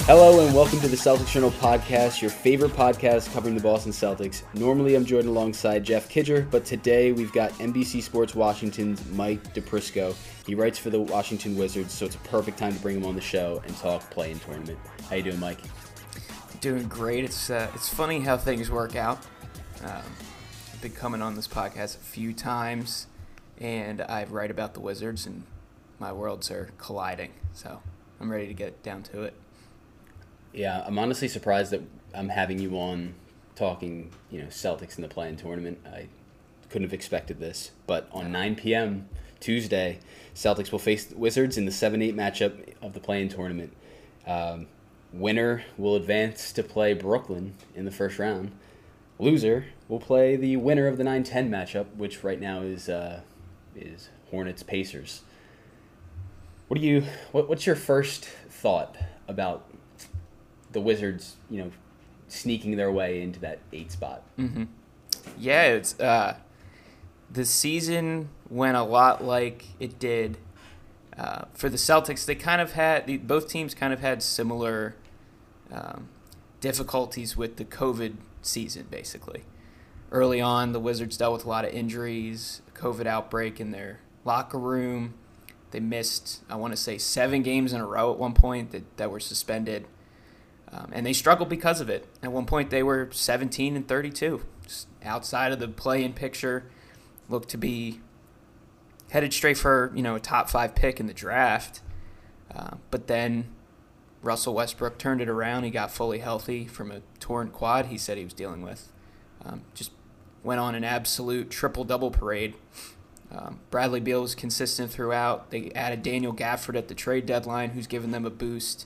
Hello and welcome to the Celtics Journal podcast, your favorite podcast covering the Boston Celtics. Normally I'm joined alongside Jeff Kidger, but today we've got NBC Sports Washington's Mike DePrisco. He writes for the Washington Wizards, so it's a perfect time to bring him on the show and talk play-in tournament. How you doing, Mike? Doing great. It's funny how things work out. I've been coming on this podcast a few times, and I write about the Wizards, and my worlds are colliding. So I'm ready to get down to it. Yeah, I'm honestly surprised that I'm having you on talking, Celtics in the play-in tournament. I couldn't have expected this. But on 9 p.m. Tuesday, Celtics will face the Wizards in the 7-8 matchup of the play-in tournament. Winner will advance to play Brooklyn in the first round. Loser will play the winner of the 9-10 matchup, which right now is Hornets-Pacers. What's your first thought about the Wizards, sneaking their way into that 8 spot? Mm-hmm. Yeah, it's the season went a lot like it did for the Celtics. Both teams kind of had similar difficulties with the COVID season, basically. Early on, the Wizards dealt with a lot of injuries, a COVID outbreak in their locker room. They missed, I want to say, 7 games in a row at one point that were suspended. And they struggled because of it. At one point, they were 17-32, just outside of the play-in picture. Looked to be headed straight for a top 5 pick in the draft. But then Russell Westbrook turned it around. He got fully healthy from a torn quad he said he was dealing with. Just went on an absolute triple-double parade. Bradley Beal was consistent throughout. They added Daniel Gafford at the trade deadline, who's given them a boost.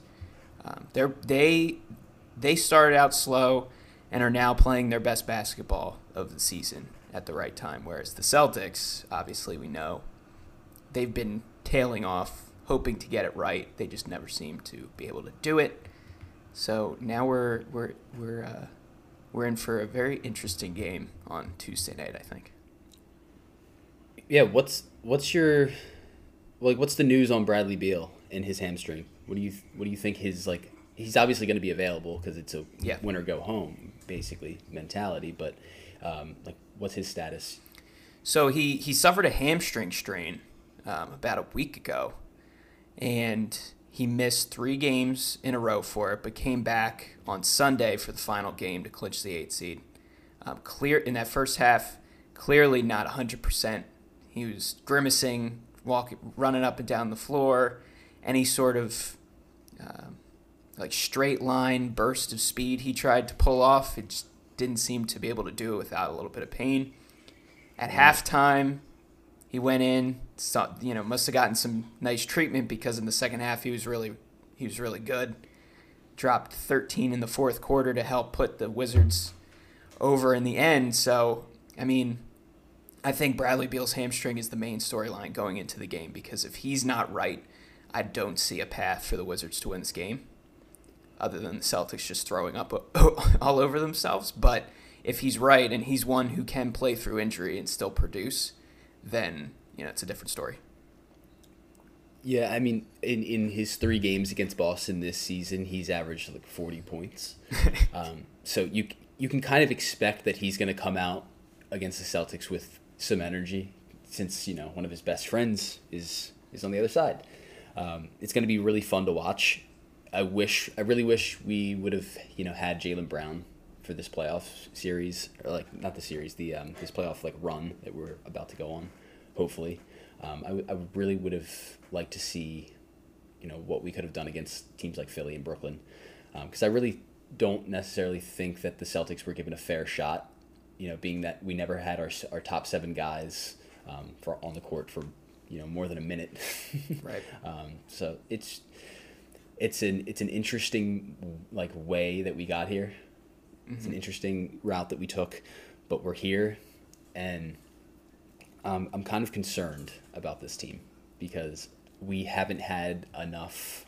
They started out slow and are now playing their best basketball of the season at the right time, whereas the Celtics, obviously we know, they've been tailing off, hoping to get it right. They just never seem to be able to do it. So now we're in for a very interesting game on Tuesday night, I think. Yeah, what's the news on Bradley Beal and his hamstring? What do you think he's obviously going to be available because it's a win or go home basically mentality, but what's his status? So he suffered a hamstring strain about a week ago, and he missed 3 games in a row for it, but came back on Sunday for the final game to clinch the 8 seed. Clear in that first half, clearly not 100%. He was grimacing, running up and down the floor. Any sort of straight line burst of speed he tried to pull off, it just didn't seem to be able to do it without a little bit of pain. At halftime, he went in, must have gotten some nice treatment because in the second half he was really good. Dropped 13 in the fourth quarter to help put the Wizards over in the end. So, I think Bradley Beal's hamstring is the main storyline going into the game because if he's not right, I don't see a path for the Wizards to win this game, other than the Celtics just throwing up all over themselves. But if he's right and he's one who can play through injury and still produce, then it's a different story. Yeah, in his 3 games against Boston this season, he's averaged 40 points. So you can kind of expect that he's going to come out against the Celtics with some energy, since one of his best friends is on the other side. It's going to be really fun to watch. I really wish we would have, had Jaylen Brown for this playoff series, or not the series, this playoff run that we're about to go on. Hopefully, I really would have liked to see, what we could have done against teams like Philly and Brooklyn, because I really don't necessarily think that the Celtics were given a fair shot. Being that we never had our top 7 guys on the court for more than a minute. Right. So it's an interesting way that we got here. Mm-hmm. It's an interesting route that we took, but we're here, and I'm kind of concerned about this team because we haven't had enough,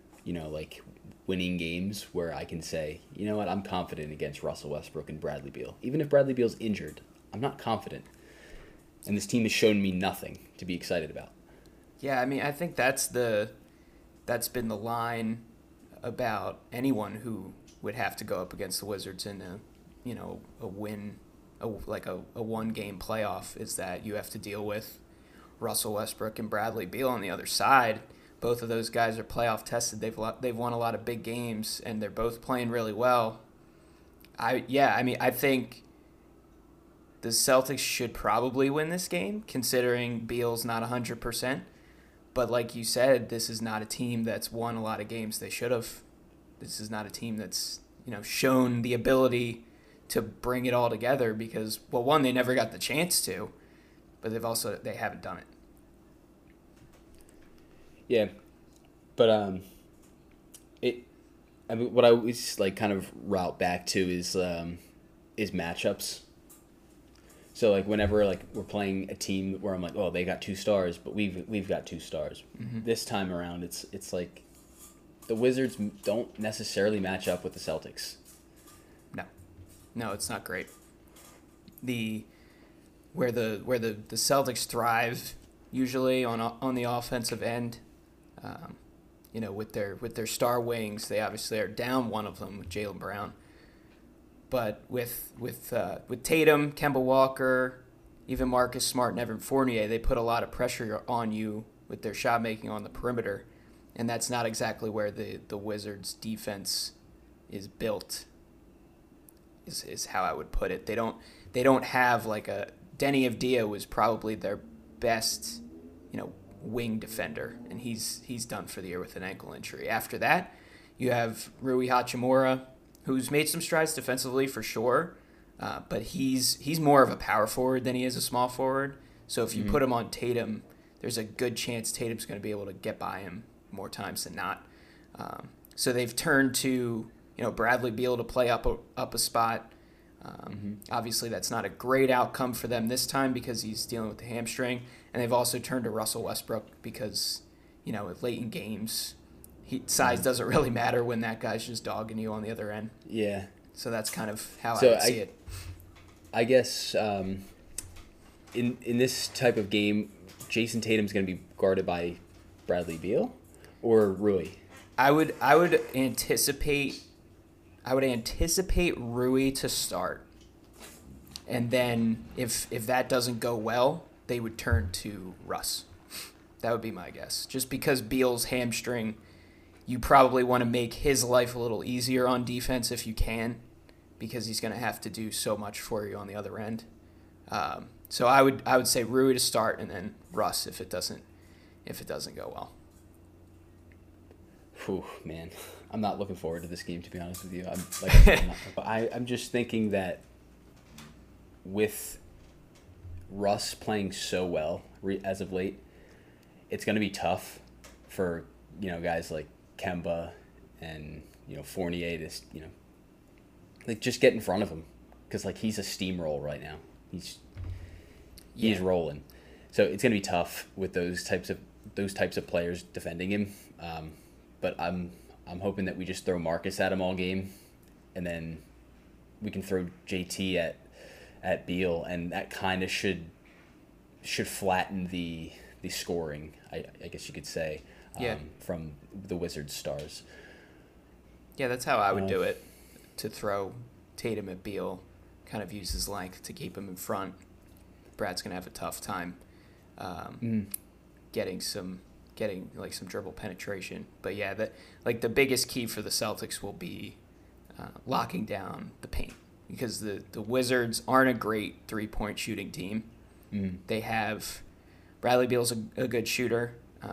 winning games where I can say, I'm confident against Russell Westbrook and Bradley Beal. Even if Bradley Beal's injured, I'm not confident. And this team has shown me nothing to be excited about. Yeah, I think that's been the line about anyone who would have to go up against the Wizards in a win, a one-game playoff, is that you have to deal with Russell Westbrook and Bradley Beal on the other side. Both of those guys are playoff tested. They've won a lot of big games, and they're both playing really well. I think the Celtics should probably win this game, considering Beal's not 100%. But like you said, this is not a team that's won a lot of games they should have. This is not a team that's shown the ability to bring it all together because, well, one, they never got the chance to, but they haven't done it. Yeah, but what I always like kind of route back to is matchups. So like whenever like we're playing a team where I'm like, oh, they got 2 stars, but we've got 2 stars. Mm-hmm. This time around, it's like the Wizards don't necessarily match up with the Celtics. No, it's not great. Where the Celtics thrive usually on the offensive end, with their star wings, they obviously are down one of them with Jaylen Brown. But with Tatum, Kemba Walker, even Marcus Smart and Evan Fournier, they put a lot of pressure on you with their shot making on the perimeter, and that's not exactly where the Wizards' defense is built. Is how I would put it. They don't have like a Denny Avdija was probably their best, wing defender, and he's done for the year with an ankle injury. After that, you have Rui Hachimura, who's made some strides defensively for sure, but he's more of a power forward than he is a small forward. So if you put him on Tatum, there's a good chance Tatum's going to be able to get by him more times than not. So they've turned to Bradley Beal to play up a spot. Obviously, that's not a great outcome for them this time because he's dealing with the hamstring, and they've also turned to Russell Westbrook because late in games, size doesn't really matter when that guy's just dogging you on the other end. Yeah. So that's kind of how I would see it. I guess in this type of game, Jason Tatum's going to be guarded by Bradley Beal or Rui. I would anticipate Rui to start, and then if that doesn't go well, they would turn to Russ. That would be my guess. Just because Beal's hamstring, you probably want to make his life a little easier on defense if you can, because he's going to have to do so much for you on the other end. So I would say Rui to start, and then Russ if it doesn't go well. Whew, man, I'm not looking forward to this game, to be honest with you. I'm just thinking that with Russ playing so well as of late, it's going to be tough for guys like Kemba and Fournier to just get in front of him, because he's a steamroll right now. He's rolling, so it's going to be tough with those types of players defending him. But I'm hoping that we just throw Marcus at him all game, and then we can throw JT at Beal, and that kind of should flatten the scoring, I guess you could say, from the Wizards stars. Yeah, that's how I would do it, to throw Tatum at Beal, kind of use his length to keep him in front. Brad's going to have a tough time getting some dribble penetration. But yeah, the biggest key for the Celtics will be locking down the paint, because the Wizards aren't a great 3-point shooting team. They have Bradley Beal's a good shooter,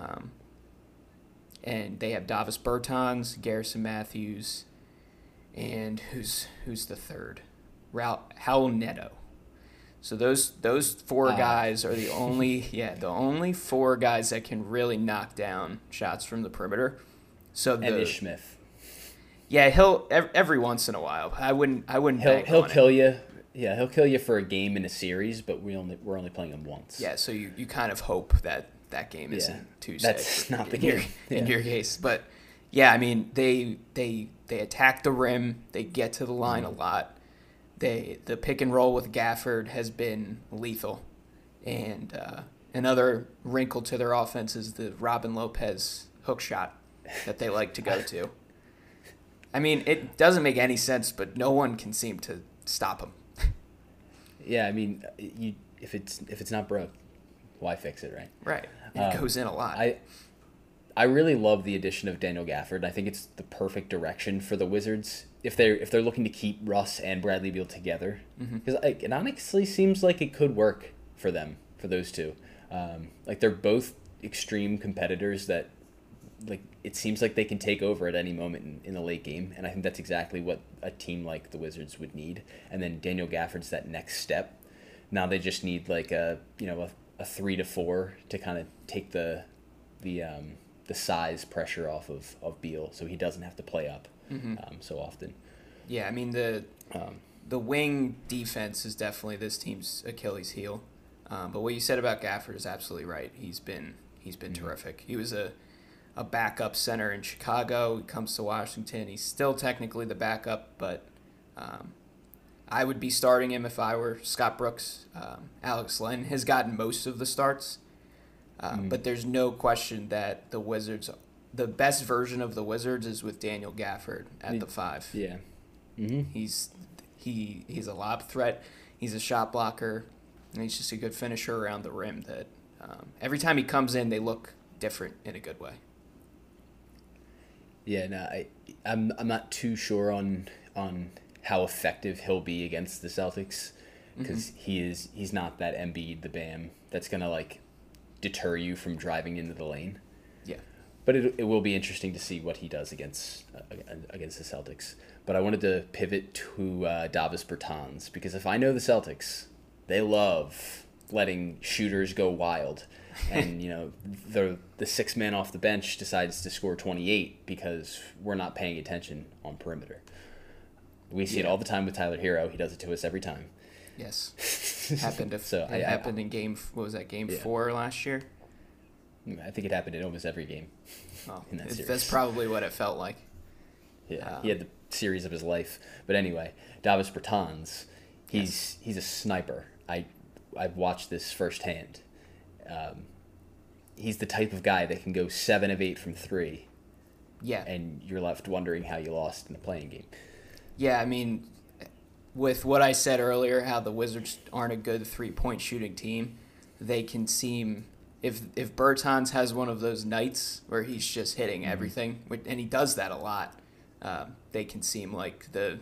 and they have Davis Bertans, Garrison Matthews, and who's the third? Raul Neto. So those 4 guys are the only 4 guys that can really knock down shots from the perimeter. So and Ish Smith. Yeah, he'll every once in a while. I wouldn't. He'll kill you. Yeah, he'll kill you for a game in a series, but we're only playing him once. Yeah, so you kind of hope that Game isn't Tuesday. That's not the game in your case, but yeah, I mean they attack the rim. They get to the line a lot. The pick and roll with Gafford has been lethal, and another wrinkle to their offense is the Robin Lopez hook shot that they like to go to. I mean, it doesn't make any sense, but no one can seem to stop him. Yeah, I mean, if it's not broke, why fix it, right? Right. It goes in a lot. I really love the addition of Daniel Gafford. I think it's the perfect direction for the Wizards if they're looking to keep Russ and Bradley Beal together, because it honestly seems like it could work for them, for those two. Like they're both extreme competitors that, like, it seems like they can take over at any moment in the late game, and I think that's exactly what a team like the Wizards would need. And then Daniel Gafford's that next step. Now they just need like a 3 to 4 to kind of take the size pressure off of Beal, so he doesn't have to play up so often. Yeah, I mean the wing defense is definitely this team's Achilles heel. But what you said about Gafford is absolutely right. He's been terrific. He was a backup center in Chicago. He comes to Washington. He's still technically the backup, but I would be starting him if I were Scott Brooks. Alex Len has gotten most of the starts, but there's no question that the best version of the Wizards is with Daniel Gafford at the 5. Yeah. He's a lob threat. He's a shot blocker. And he's just a good finisher around the rim that every time he comes in, they look different in a good way. Yeah, no, I'm not too sure on how effective he'll be against the Celtics, because he's not that Embiid, the Bam, that's gonna like deter you from driving into the lane. Yeah, but it will be interesting to see what he does against the Celtics. But I wanted to pivot to Davis Bertans, because if I know the Celtics, they love letting shooters go wild. And, the sixth man off the bench decides to score 28 because we're not paying attention on perimeter. We see it all the time with Tyler Hero. He does it to us every time. Yes. Happened in game 4 last year? I think it happened in almost every game in that series. That's probably what it felt like. Yeah, he had the series of his life. But anyway, Davis Bertans, he's a sniper. I've watched this firsthand. He's the type of guy that can go 7 of 8 from 3. Yeah. And you're left wondering how you lost in the playing game. Yeah, I mean, with what I said earlier, how the Wizards aren't a good 3-point shooting team, they can seem, if Bertans has one of those nights where he's just hitting everything, and he does that a lot, they can seem like the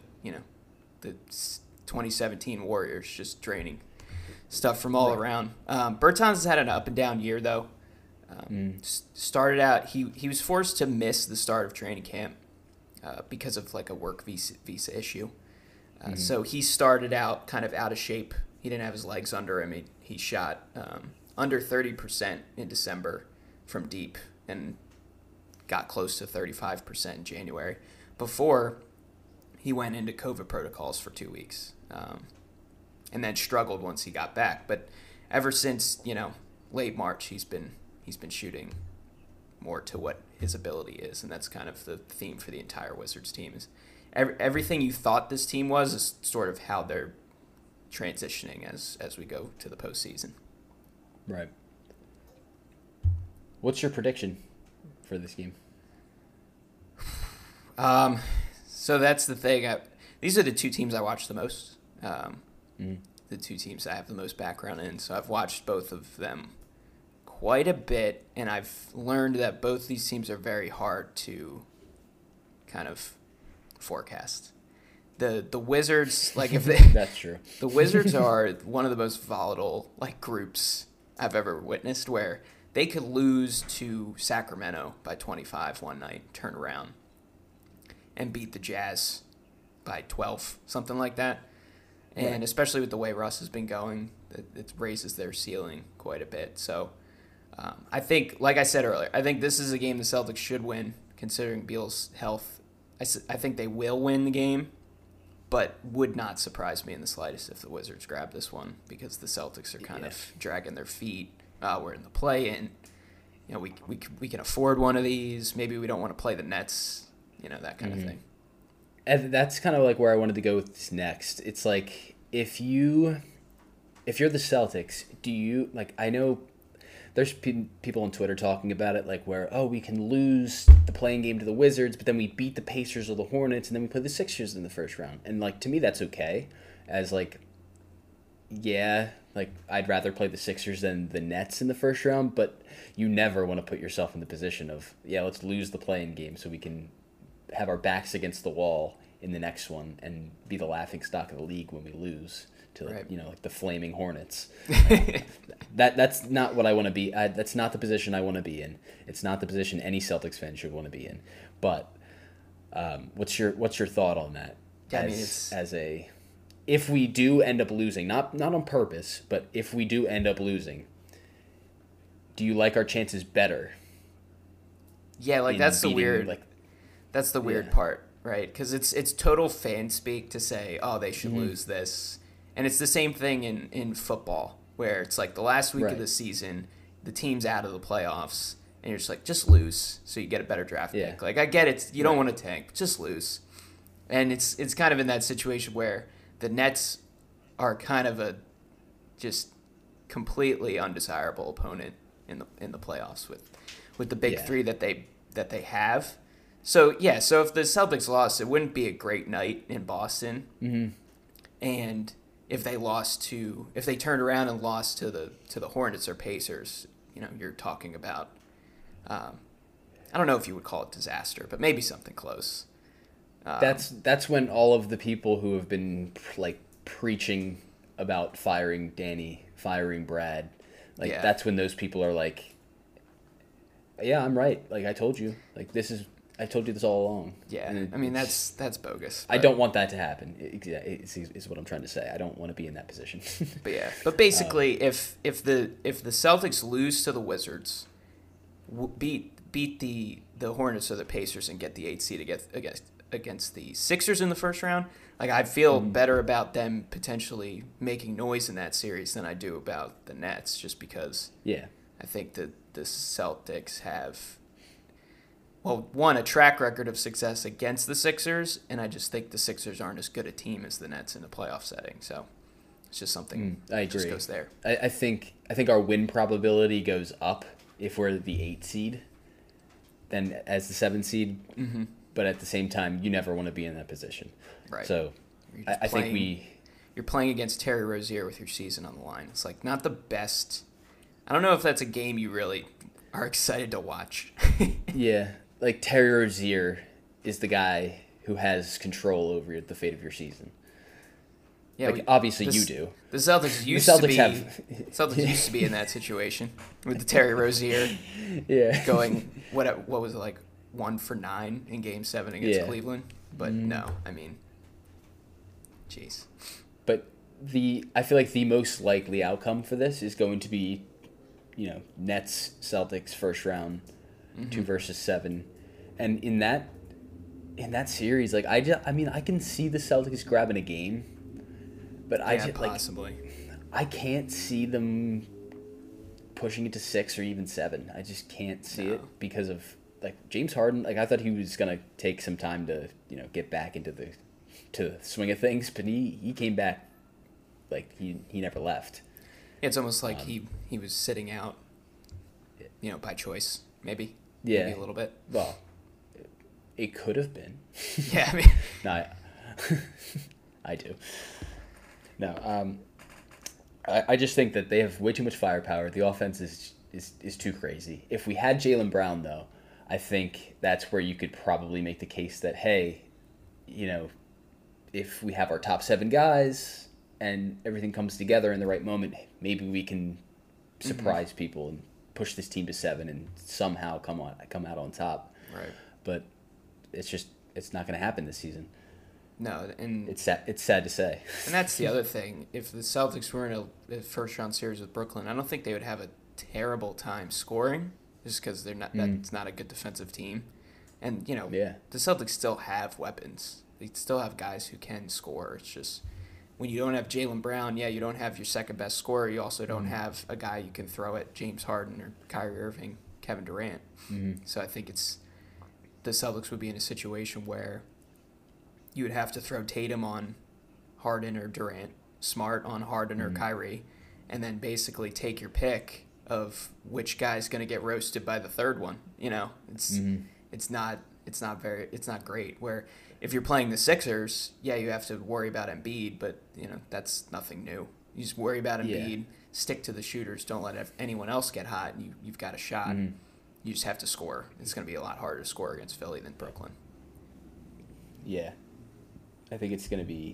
2017 Warriors, just draining stuff from all around. Bertans has had an up and down year though. Started out, he was forced to miss the start of training camp because of like a work visa issue. So he started out kind of out of shape. He didn't have his legs under him. He shot under 30% in December from deep and got close to 35% in January before he went into COVID protocols for 2 weeks. And then struggled once he got back. But ever since, late March, he's been shooting more to what his ability is, and that's kind of the theme for the entire Wizards team. Is everything you thought this team was is sort of how they're transitioning as we go to the postseason. Right. What's your prediction for this game? So that's the thing. These are the two teams I watch the most. The two teams I have the most background in. So I've watched both of them quite a bit, and I've learned that both these teams are very hard to kind of forecast. The Wizards, like if they that's true. The Wizards are one of the most volatile groups I've ever witnessed, where they could lose to Sacramento by 25 one night, turn around, and beat the Jazz by 12, something like that. And especially with the way Russ has been going, it raises their ceiling quite a bit. So I think, like I said earlier, I think this is a game the Celtics should win, considering Beal's health. I think they will win the game, but would not surprise me in the slightest if the Wizards grab this one, because the Celtics are kind of dragging their feet. We're in the play-in. We can afford one of these. Maybe we don't want to play the Nets, that kind of thing. And that's kind of like where I wanted to go with this next. It's like if you're the Celtics, do you I know there's people on Twitter talking about it, like where, oh, we can lose the playing game to the Wizards, but then we beat the Pacers or the Hornets, and then we play the Sixers in the first round. And like to me, that's okay. As like, yeah, like I'd rather play the Sixers than the Nets in the first round, but you never want to put yourself in the position of, yeah, let's lose the playing game so we can have our backs against the wall in the next one and be the laughing stock of the league when we lose to like the flaming Hornets. That's not what I want to be. That's not the position I want to be in. It's not the position any Celtics fan should want to be in. But what's your thought on that? If we do end up losing, not on purpose, but if we do end up losing, do you like our chances better? Yeah, like that's the weird part, right? Because it's total fan speak to say, oh, they should lose this. And it's the same thing in football, where it's like the last week of the season, the team's out of the playoffs, and you're just like, just lose so you get a better draft pick. Like, I get it. You don't want to tank. Just lose. And it's kind of in that situation where the Nets are kind of a just completely undesirable opponent in the playoffs with the big three that they have. So, so if the Celtics lost, it wouldn't be a great night in Boston. Mm-hmm. And if they turned around and lost to the Hornets or Pacers, you're talking about, I don't know if you would call it disaster, but maybe something close. That's when all of the people who have been like preaching about firing Danny, firing Brad, that's when those people are like, yeah, I'm right. Like I told you, I told you this all along. Yeah, I mean that's bogus. I don't want that to happen. Is what I'm trying to say. I don't want to be in that position. But basically, if the Celtics lose to the Wizards, beat the Hornets or the Pacers and get the 8th seed against the Sixers in the first round, like I feel better about them potentially making noise in that series than I do about the Nets, just because I think that the Celtics have, well, one, a track record of success against the Sixers, and I just think the Sixers aren't as good a team as the Nets in a playoff setting. So it's just something I agree. Just goes there. I think our win probability goes up if we're the 8th seed than as the 7th seed. Mm-hmm. But at the same time, you never want to be in that position. Right. So I think you're playing against Terry Rozier with your season on the line. It's like not the best. I don't know if that's a game you really are excited to watch. Yeah. Like Terry Rozier is the guy who has control over the fate of your season. Yeah, obviously you do. The Celtics used to be in that situation with the Terry Rozier. Going what was it, like 1 for 9 in Game 7 against Cleveland? But no, I mean, jeez. But I feel like the most likely outcome for this is going to be, Nets Celtics first round. 2 versus 7, and in that series, like I can see the Celtics grabbing a game, but possibly I can't see them pushing it to 6 or even 7. I just can't see it because of like James Harden. Like I thought he was gonna take some time to get back into the swing of things, but he came back like he never left. It's almost like he was sitting out, by choice, maybe. Yeah, maybe a little bit. Well, it could have been. Yeah, I mean, no, I do. No, I just think that they have way too much firepower. The offense is too crazy. If we had Jaylen Brown, though, I think that's where you could probably make the case that, hey, if we have our top 7 guys and everything comes together in the right moment, maybe we can surprise people and push this team to 7 and somehow come out on top. Right. But it's not going to happen this season. No, and it's sad to say. And that's the other thing. If the Celtics were in a first round series with Brooklyn, I don't think they would have a terrible time scoring, just because they're not. That's not a good defensive team, and the Celtics still have weapons. They still have guys who can score. It's just when you don't have Jaylen Brown, you don't have your second best scorer. You also don't have a guy you can throw at James Harden or Kyrie Irving, Kevin Durant. Mm-hmm. So I think the Celtics would be in a situation where you would have to throw Tatum on Harden or Durant, Smart on Harden or Kyrie, and then basically take your pick of which guy's going to get roasted by the third one. It's not great. Where if you're playing the Sixers, yeah, you have to worry about Embiid, but that's nothing new. You just worry about Embiid, stick to the shooters, don't let anyone else get hot, and you've got a shot. Mm-hmm. You just have to score. It's going to be a lot harder to score against Philly than Brooklyn. Yeah. I think it's going to be,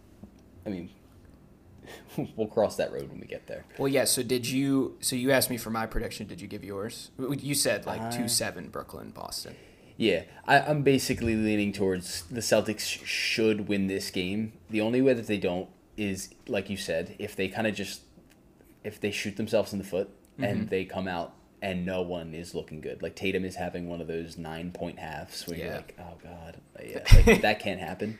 we'll cross that road when we get there. Well, yeah, so you asked me for my prediction. Did you give yours? You said 2-7 Brooklyn, Boston. Yeah, I'm basically leaning towards the Celtics should win this game. The only way that they don't is, like you said, if they if they shoot themselves in the foot and they come out and no one is looking good. Like Tatum is having one of those 9-point halves where you're like, oh God, that can't happen.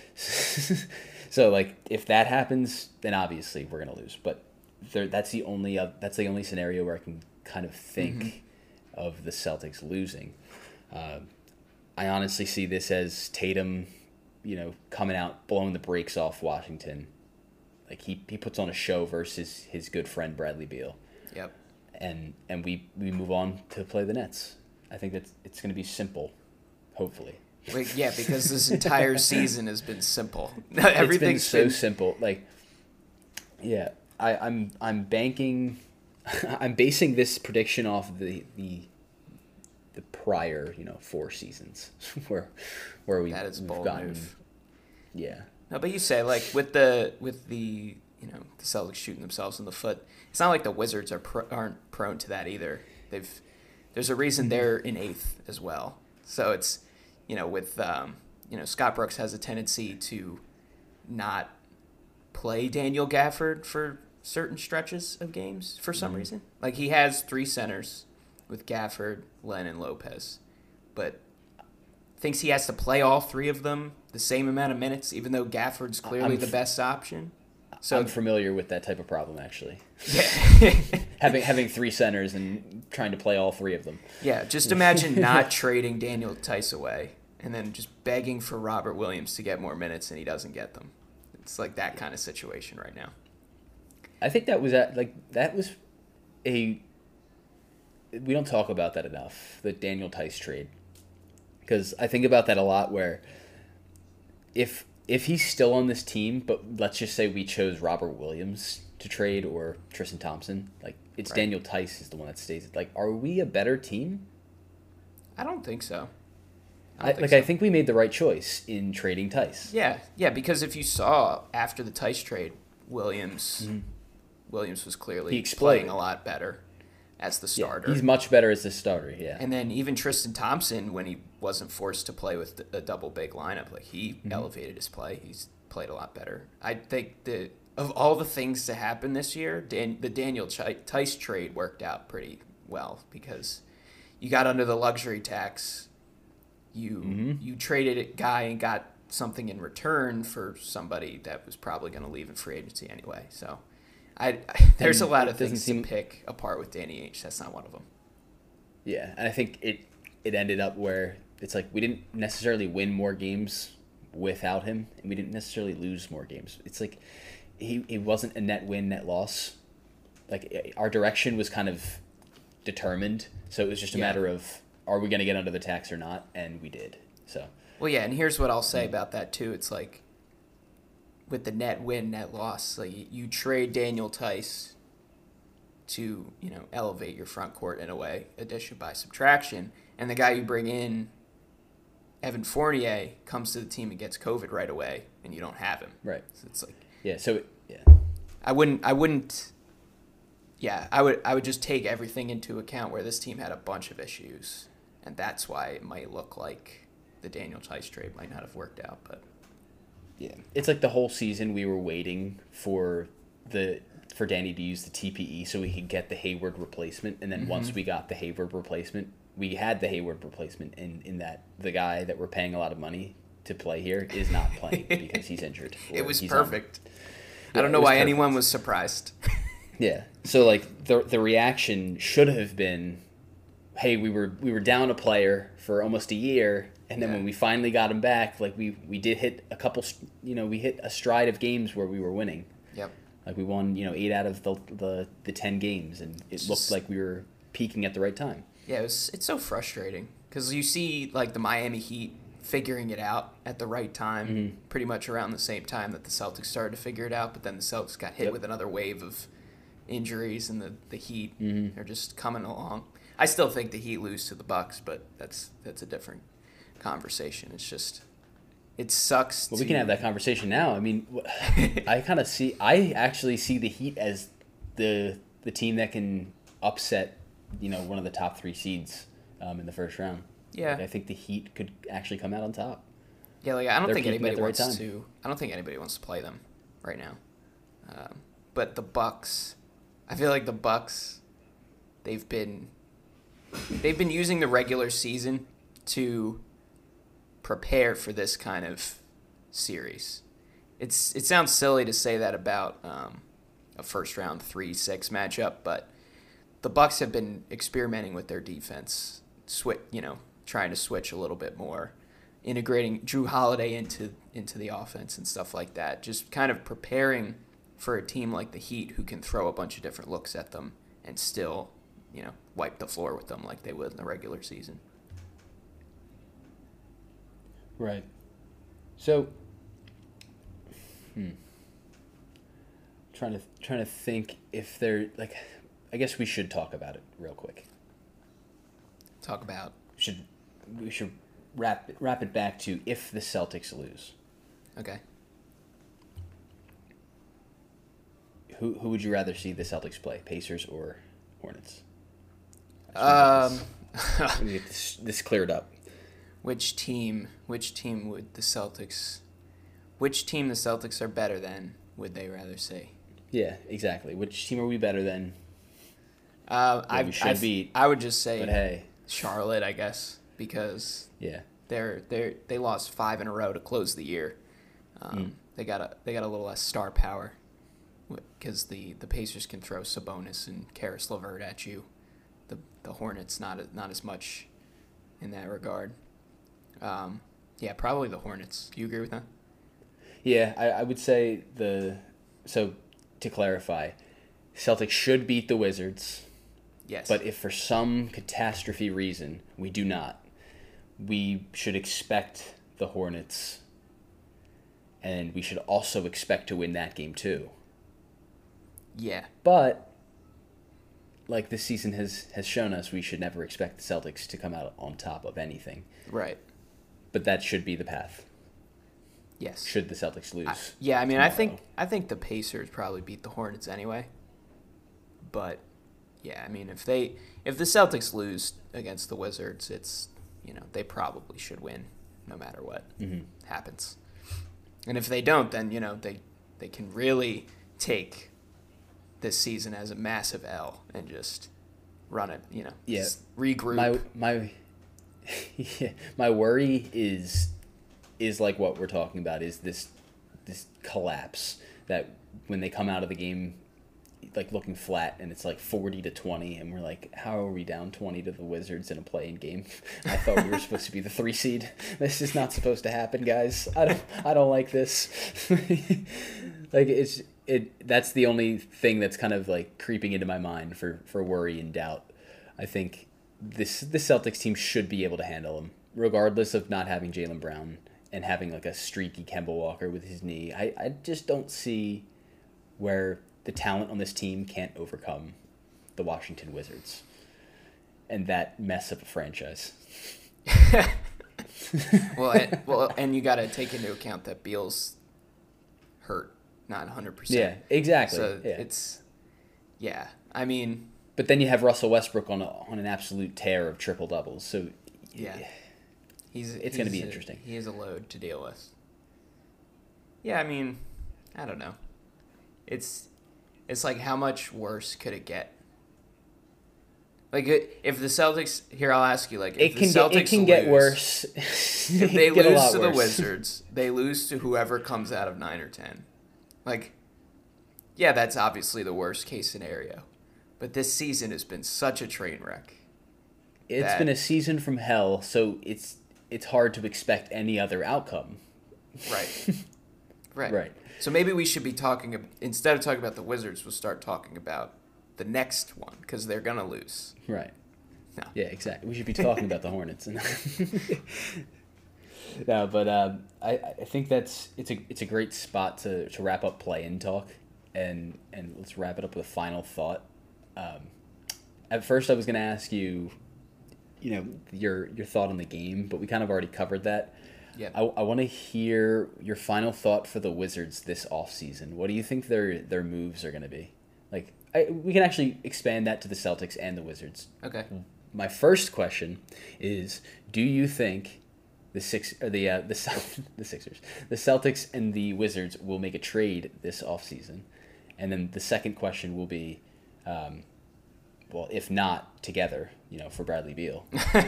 So if that happens, then obviously we're gonna lose. But that's the only scenario where I can kind of think of the Celtics losing. I honestly see this as Tatum, coming out, blowing the brakes off Washington. He puts on a show versus his good friend Bradley Beal. Yep. And we move on to play the Nets. I think that it's going to be simple, hopefully. Yeah, because this entire season has been simple. Everything's been so simple. I'm banking. I'm basing this prediction off of the prior 4 seasons where we've gotten move. Yeah. No, but you say with the the Celtics shooting themselves in the foot. It's not like the Wizards aren't prone to that either. There's a reason they're in 8th as well. So it's with Scott Brooks has a tendency to not play Daniel Gafford for certain stretches of games for some reason. He has 3 centers with Gafford, Len, and Lopez, but thinks he has to play all 3 of them the same amount of minutes, even though Gafford's clearly the best option. So I'm familiar with that type of problem, actually. Yeah. having 3 centers and trying to play all 3 of them. Yeah, just imagine not trading Daniel Tice away and then just begging for Robert Williams to get more minutes and he doesn't get them. It's that kind of situation right now. I think that was we don't talk about that enough, the Daniel Tice trade. Because I think about that a lot where if he's still on this team, but let's just say we chose Robert Williams to trade or Tristan Thompson, it's right. Daniel Tice is the one that stays. Are we a better team? I don't think so. I think we made the right choice in trading Tice. Yeah, because if you saw after the Tice trade, Williams was clearly playing a lot better as the starter. Yeah, he's much better as the starter, yeah. And then even Tristan Thompson, when he wasn't forced to play with a double big lineup, he elevated his play. He's played a lot better. I think of all the things to happen this year, the Daniel Tice trade worked out pretty well because you got under the luxury tax. You traded a guy and got something in return for somebody that was probably going to leave in free agency anyway. So there's a lot of things to pick apart with Danny H. That's not one of them. Yeah, and I think it ended up where it's we didn't necessarily win more games without him, and we didn't necessarily lose more games. It's he wasn't a net win, net loss. Our direction was kind of determined, so it was just a matter of, are we going to get under the tax or not? And we did. So. Well, yeah, and here's what I'll say about that too. It's with the net win, net loss, you trade Daniel Tice to elevate your front court in a way, addition by subtraction, and the guy you bring in, Evan Fournier, comes to the team and gets COVID right away, and you don't have him. Right. So it's I would just take everything into account where this team had a bunch of issues, and that's why it might look like the Daniel Tice trade might not have worked out. But yeah, it's the whole season we were waiting for Danny to use the TPE so we could get the Hayward replacement, and then once we got the Hayward replacement, we had the Hayward replacement in that the guy that we're paying a lot of money to play here is not playing because he's injured. It was perfect. I don't know why anyone was surprised. Yeah. So the reaction should have been, hey, we were down a player for almost a year, and then when we finally got him back, we did hit a couple, we hit a stride of games where we were winning. Yep. Like we won, 8 out of the 10 games, and it looked like we were peaking at the right time. Yeah, it's so frustrating because you see like the Miami Heat figuring it out at the right time, pretty much around the same time that the Celtics started to figure it out. But then the Celtics got hit with another wave of injuries, and the Heat are just coming along. I still think the Heat lose to the Bucks, but that's a different conversation. It's just it sucks. Well, we can have that conversation now. I mean, I actually see the Heat as the team that can upset, one of the top 3 seeds in the first round. Yeah, I think the Heat could actually come out on top. Yeah, I don't think anybody wants to. I don't think anybody wants to play them right now. But the Bucks, I feel like the Bucks, they've been using the regular season to prepare for this kind of series. It sounds silly to say that about a first round 3-6 matchup, but the Bucks have been experimenting with their defense, trying to switch a little bit more, integrating Drew Holiday into the offense and stuff like that. Just kind of preparing for a team like the Heat who can throw a bunch of different looks at them and still, wipe the floor with them like they would in the regular season. Right. So, trying to think if they're like, I guess we should talk about it real quick. Talk about. We should wrap it back to if the Celtics lose. Okay. Who would you rather see the Celtics play, Pacers or Hornets? Let me get this cleared up. Which team would the Celtics? Which team the Celtics are better than? Would they rather say? Yeah, exactly. Which team are we better than? We should beat. I would just say, but hey, Charlotte, I guess, because they lost 5 in a row to close the year. They got a little less star power because the Pacers can throw Sabonis and Karis LeVert at you. The Hornets not as much in that regard. Probably the Hornets. Do you agree with that? Yeah, I would say so to clarify, Celtics should beat the Wizards. Yes. But if for some catastrophe reason we do not, we should expect the Hornets, and we should also expect to win that game too. Yeah. But like this season has shown us, we should never expect the Celtics to come out on top of anything. Right. But that should be the path. Yes. Should the Celtics lose? Tomorrow. I think the Pacers probably beat the Hornets anyway. But yeah, I mean if the Celtics lose against the Wizards, it's they probably should win no matter what happens. And if they don't, then they can really take this season as a massive L and just run it, just regroup. My worry is like what we're talking about, is this collapse that when they come out of the game like looking flat and it's like 40-20 and we're like, how are we down 20 to the Wizards in a play-in game? I thought we were supposed to be the 3 seed. This is not supposed to happen, guys. I don't like this. Like that's the only thing that's kind of like creeping into my mind for worry and doubt. I think this Celtics team should be able to handle them, regardless of not having Jaylen Brown and having like a streaky Kemba Walker with his knee. I just don't see where the talent on this team can't overcome the Washington Wizards and that mess of a franchise. And you got to take into account that Beal's hurt, not 100%. Yeah, exactly. So I mean. But then you have Russell Westbrook on an absolute tear of triple doubles. So yeah, it's going to be interesting. He is a load to deal with. Yeah, I mean, I don't know. It's like, how much worse could it get? Like, if the Celtics... Here, I'll ask you, like, if the Celtics it can get worse. If they lose to the Wizards, they lose to whoever comes out of 9 or 10. Like, yeah, that's obviously the worst case scenario. But this season has been such a train wreck. It's been a season from hell, so it's hard to expect any other outcome. Right. Right. Right. So maybe we should be instead of talking about the Wizards, we'll start talking about the next one because they're gonna lose. Right. No. Yeah, exactly. We should be talking about the Hornets. No, but I think it's a great spot to wrap up play-in talk, and let's wrap it up with a final thought. At first, I was going to ask you, your thought on the game, but we kind of already covered that. Yeah. I want to hear your final thought for the Wizards this offseason. What do you think their moves are going to be? Like, we can actually expand that to the Celtics and the Wizards. Okay. My first question is: do you think the Sixers, the Celtics and the Wizards will make a trade this offseason? And then the second question will be, if not together, for Bradley Beal.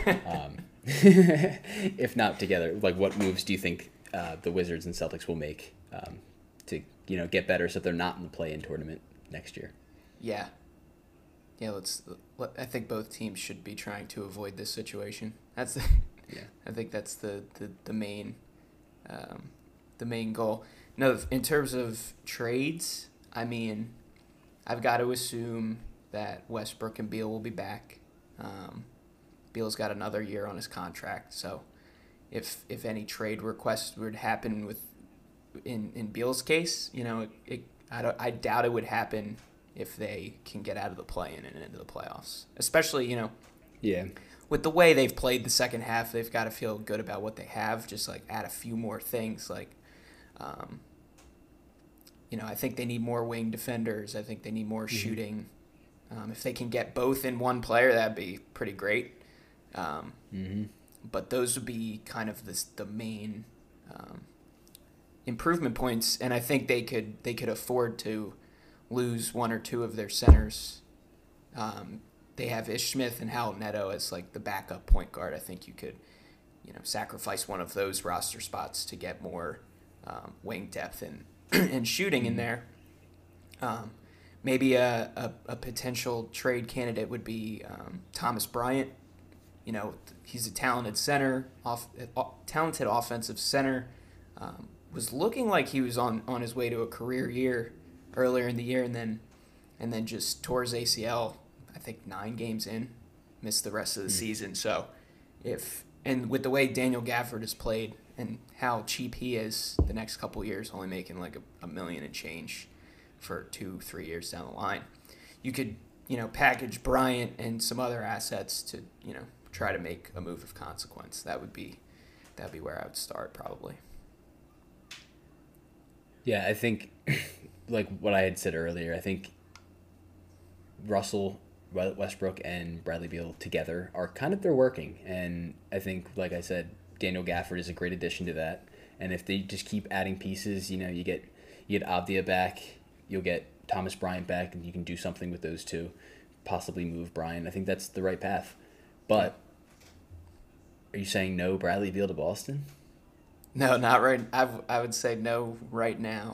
If not together, like what moves do you think the Wizards and Celtics will make to get better so that they're not in the play-in tournament next year? Yeah. Yeah, I think both teams should be trying to avoid this situation. I think that's the main goal. No, in terms of trades, I mean, I've got to assume that Westbrook and Beal will be back. Beal's got another year on his contract, so if any trade requests would happen in Beal's case, I doubt it would happen if they can get out of the play-in and into the playoffs. Especially, with the way they've played the second half, they've got to feel good about what they have, just like add a few more things. Like, I think they need more wing defenders. I think they need more shooting. If they can get both in one player, that'd be pretty great. But those would be kind of the main improvement points, and I think they could afford to lose one or two of their centers. They have Ish Smith and Hal Neto as like the backup point guard. I think you could, sacrifice one of those roster spots to get more wing depth and shooting in there. Maybe a potential trade candidate would be Thomas Bryant. He's a talented center, talented offensive center. Was looking like he was on his way to a career year earlier in the year, and then just tore his ACL. I think 9 games in, missed the rest of the season. So with the way Daniel Gafford has played and how cheap he is the next couple years, only making like a million and change for 2-3 years down the line, you could package Bryant and some other assets to try to make a move of consequence. That'd be where I would start probably. Yeah, I think like what I had said earlier, I think Russell Westbrook and Bradley Beal together are kind of, they're working, and I think, like I said, Daniel Gafford is a great addition to that. And if they just keep adding pieces, you get Avdia back, you'll get Thomas Bryant back, and you can do something with those two, possibly move Bryant. I think that's the right path. But are you saying no Bradley Beal to Boston? No, not right. I would say no right now.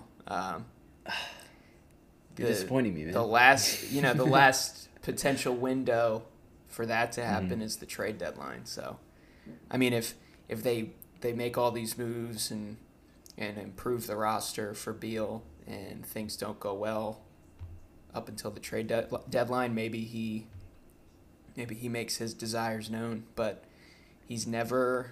You're disappointing me, man. The last potential window for that to happen is the trade deadline. So, I mean, if they make all these moves and improve the roster for Beal and things don't go well up until the trade deadline, maybe he makes his desires known. But he's never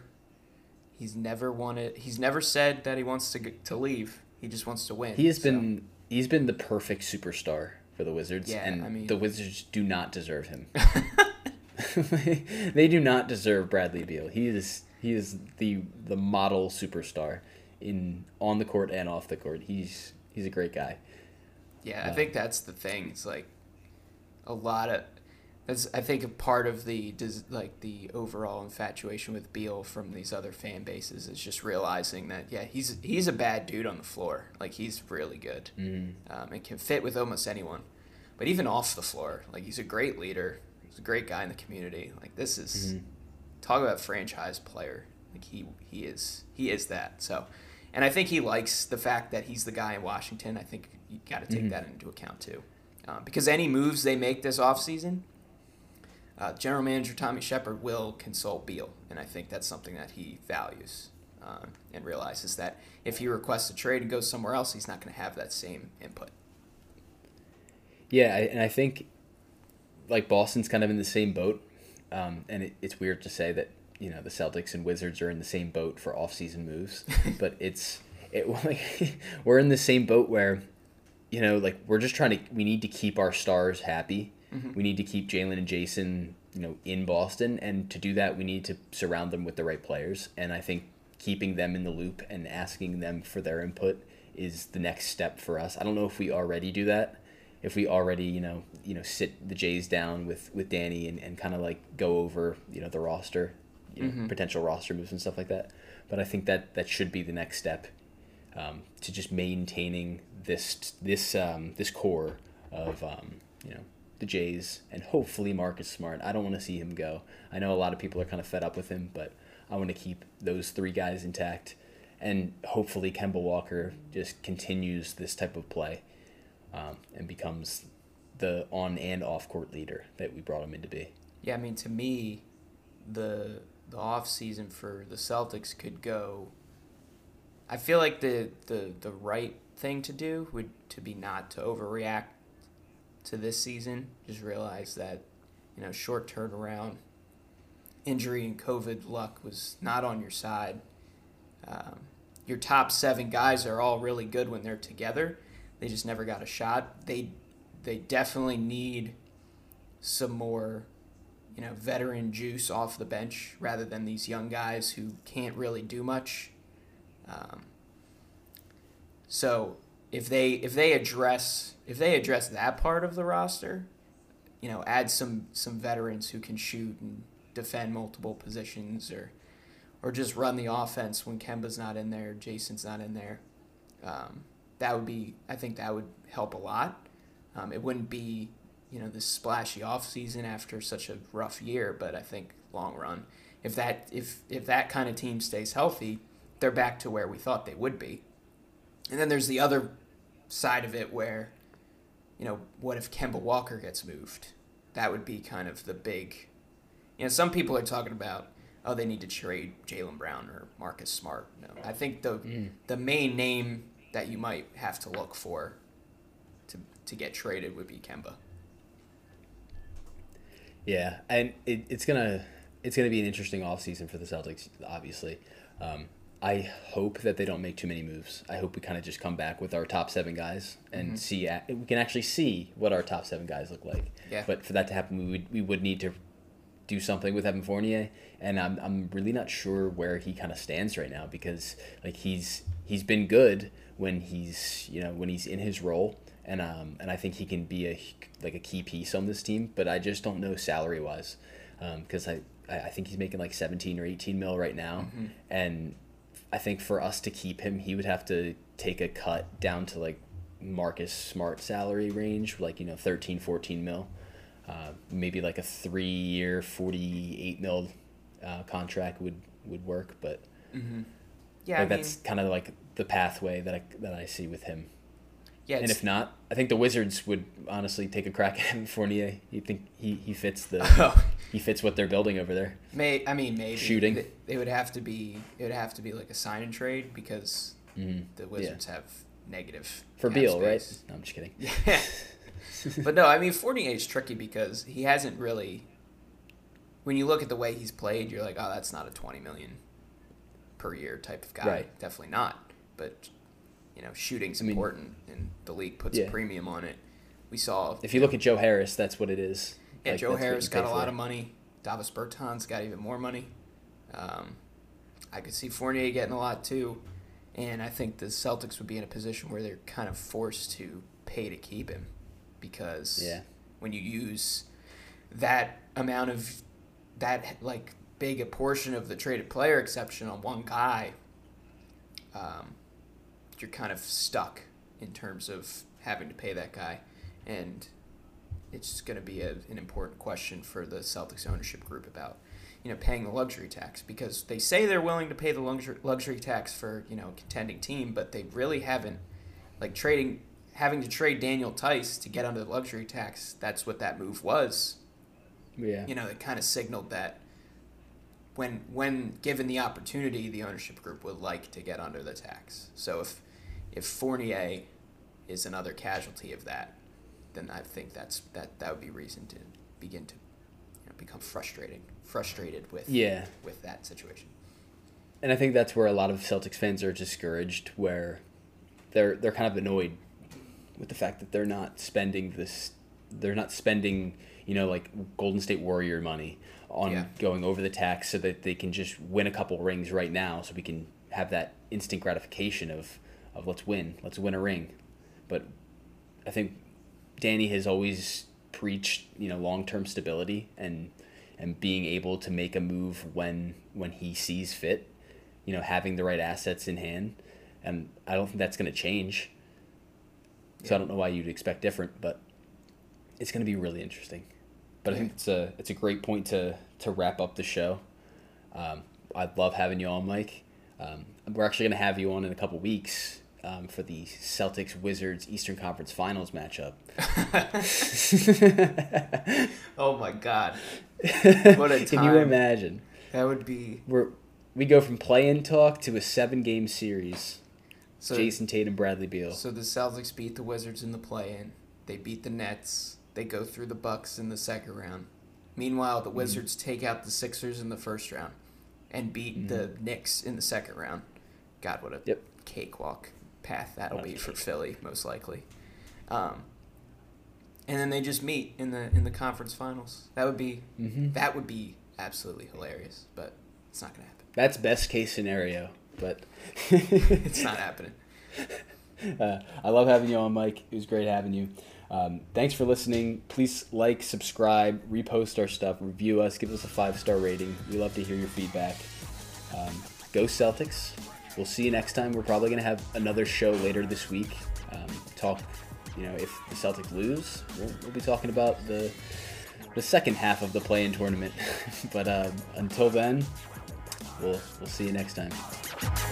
said that he wants to leave. He just wants to win. He's been the perfect superstar for the Wizards, the Wizards do not deserve him. They do not deserve Bradley Beal. He is the model superstar on the court and off the court. He's a great guy. Yeah, I think that's the thing. It's like I think a part of the overall infatuation with Beal from these other fan bases is just realizing that he's a bad dude on the floor. Like, he's really good. And can fit with almost anyone. But even off the floor, like, he's a great leader. He's a great guy in the community. Like, this is talk about franchise player. Like, he is that. So, and I think he likes the fact that he's the guy in Washington. I think you got to take that into account too, because any moves they make this offseason, General Manager Tommy Shepard will consult Beal, and I think that's something that he values. and realizes that if he requests a trade and goes somewhere else, he's not going to have that same input. Yeah, and I think like Boston's kind of in the same boat, and it's weird to say that the Celtics and Wizards are in the same boat for off-season moves, but like, we're in the same boat where like we're just we need to keep our stars happy. Mm-hmm. We need to keep Jalen and Jason in Boston, and to do that we need to surround them with the right players, and I think keeping them in the loop and asking them for their input is the next step for us. I don't know if we already do that. If we already, sit the Jays down with Danny and kind of like go over, the roster, mm-hmm. potential roster moves and stuff like that. But I think that should be the next step, to just maintaining this core of, the Jays and hopefully Marcus Smart. I don't want to see him go. I know a lot of people are kind of fed up with him, but I want to keep those three guys intact, and hopefully Kemba Walker just continues this type of play. And becomes the on and off court leader that we brought him in to be. Yeah, I mean, to me, the off season for the Celtics could go. I feel like the right thing to do would to be not to overreact to this season. Just realize that short turnaround, injury and COVID luck was not on your side. Your top 7 guys are all really good when they're together. They just never got a shot. They definitely need some more, veteran juice off the bench rather than these young guys who can't really do much. So if they address that part of the roster, add some veterans who can shoot and defend multiple positions, or just run the offense when Kemba's not in there, Jason's not in there. I think that would help a lot. It wouldn't be, this splashy off season after such a rough year, but I think long run, if that kind of team stays healthy, they're back to where we thought they would be. And then there's the other side of it where, what if Kemba Walker gets moved? That would be kind of the big, some people are talking about, they need to trade Jaylen Brown or Marcus Smart. No, I think the main name that you might have to look for to get traded would be Kemba. Yeah, and it's gonna be an interesting offseason for the Celtics, obviously. I hope that they don't make too many moves. I hope we kind of just come back with our top 7 guys and mm-hmm. We can actually see what our top 7 guys look like. Yeah. But for that to happen, we would need to do something with Evan Fournier, and I'm really not sure where he kind of stands right now, because like he's been good when he's in his role, and I think he can be a key piece on this team, but I just don't know salary wise, because I think he's making like 17 or 18 mil right now, mm-hmm. and I think for us to keep him, he would have to take a cut down to like Marcus Smart salary range, like 13, 14 mil, maybe like a 3-year 48 mil contract would work, but mm-hmm. Yeah, that's kind of like the pathway that I see with him. Yeah, and if not, I think the Wizards would honestly take a crack at Evan Fournier. You think he fits he fits what they're building over there? Maybe shooting. It would have to be like a sign and trade, because mm-hmm. the Wizards have negative for cap Beal, space. right? No, I'm just kidding. Yeah. But no, Fournier is tricky because he hasn't really. When you look at the way he's played, you're like, oh, that's not a $20 million per year type of guy. Right. Definitely not. But shooting's important, and the league puts a premium on it. We saw. If you look at Joe Harris, that's what it is. Yeah, like, Joe Harris got a lot of money. Davis Bertans got even more money. I could see Fournier getting a lot too, and I think the Celtics would be in a position where they're kind of forced to pay to keep him, because when you use that amount of that big a portion of the traded player exception on one guy, you're kind of stuck in terms of having to pay that guy, and it's going to be an important question for the Celtics ownership group about paying the luxury tax, because they say they're willing to pay the luxury tax for a contending team, but they really haven't. Having to trade Daniel Tice to get under the luxury tax, that's what that move was. Yeah. It kind of signaled that when given the opportunity, the ownership group would like to get under the tax. So if Fournier is another casualty of that, then I think that would be reason to begin to become frustrated with that situation. And I think that's where a lot of Celtics fans are discouraged, where they're kind of annoyed with the fact that they're not spending like Golden State Warrior money on going over the tax so that they can just win a couple rings right now, so we can have that instant gratification of let's win a ring. But I think Danny has always preached long-term stability and being able to make a move when he sees fit, having the right assets in hand, and I don't think that's going to change. So I don't know why you'd expect different, but it's going to be really interesting. But I think it's a great point to wrap up the show. I love having you on, Mike. We're actually going to have you on in a couple weeks for the Celtics-Wizards Eastern Conference Finals matchup. Oh my God! What a time! Can you imagine? That would be. We go from play-in talk to a 7-game series. So, Jason Tatum, Bradley Beal. So the Celtics beat the Wizards in the play-in. They beat the Nets. They go through the Bucks in the second round. Meanwhile, the Wizards take out the Sixers in the first round and beat the Knicks in the second round. God, what a cakewalk path that'll be for Philly, most likely. And then they just meet in the conference finals. That would be absolutely hilarious, but it's not gonna happen. That's best case scenario, but it's not happening. I love having you on, Mike. It was great having you. Thanks for listening. Please like, subscribe, repost our stuff, review us, give us a 5-star rating. We love to hear your feedback. Go Celtics. We'll see you next time. We're probably going to have another show later this week. Talk, if the Celtics lose, we'll be talking about the second half of the play-in tournament. But until then, we'll see you next time.